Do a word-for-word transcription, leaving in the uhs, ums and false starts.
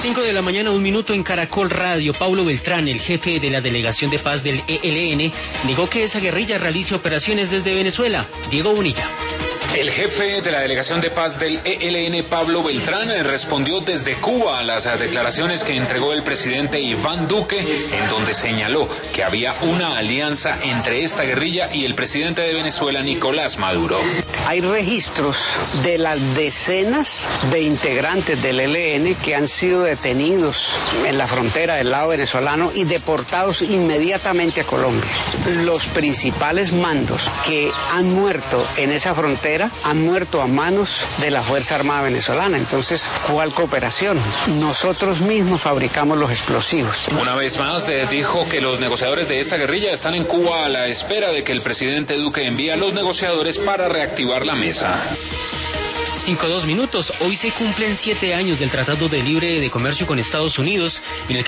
cinco de la mañana, un minuto en Caracol Radio. Paulo Beltrán, el jefe de la Delegación de Paz del E L N, negó que esa guerrilla realice operaciones desde Venezuela. Diego Bonilla. El jefe de la Delegación de Paz del E L N, Pablo Beltrán, respondió desde Cuba a las declaraciones que entregó el presidente Iván Duque, en donde señaló que había una alianza entre esta guerrilla y el presidente de Venezuela, Nicolás Maduro. Hay registros de las decenas de integrantes del E L N que han sido detenidos en la frontera del lado venezolano y deportados inmediatamente a Colombia. Los principales mandos que han muerto en esa frontera han muerto a manos de la Fuerza Armada Venezolana. Entonces, ¿cuál cooperación? Nosotros mismos fabricamos los explosivos. Una vez más, eh, dijo que los negociadores de esta guerrilla están en Cuba a la espera de que el presidente Duque envíe a los negociadores para reactivar la mesa. Cinco dos minutos. Hoy se cumplen siete años del Tratado de Libre de Comercio con Estados Unidos, en el